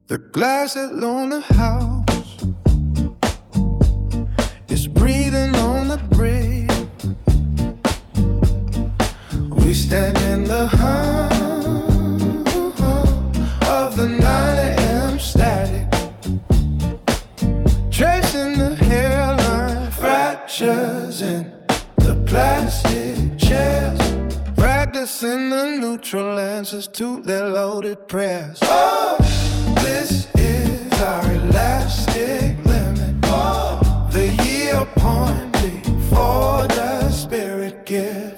The glass alone the house is breathing on the brick. We stand in the hum of the 9 a.m. static, tracing the hairline fractures in the plastic chairs, practicing the neutral answers to their loaded prayers. Oh, this is our elastic limit. Oh, the year point before the spirit gives.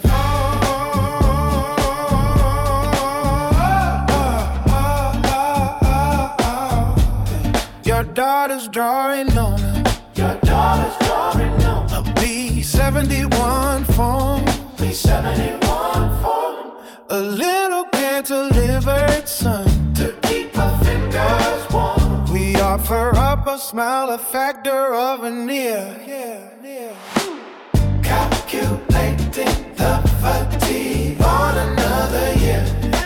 Your daughter's drawing on her. Your daughter's drawing on a B-71 phone. B-71 phone. A little cantilevered sun to keep her fingers warm. We offer up a smile, a factor of a near. Calculating the fatigue on another year.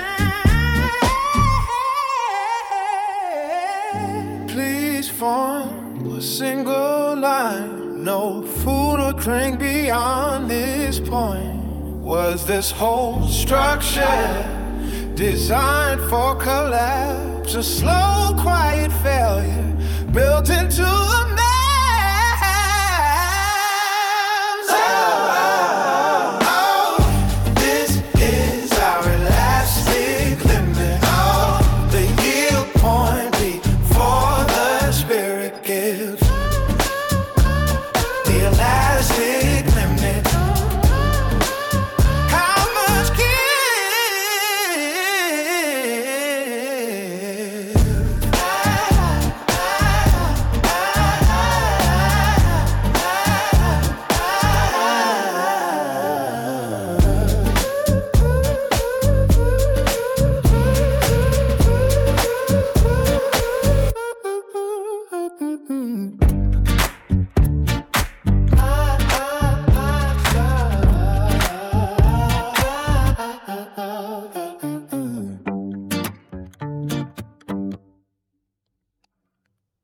Please form a single line. No food or drink beyond this point. Was this whole structure designed for collapse? A slow, quiet failure built into a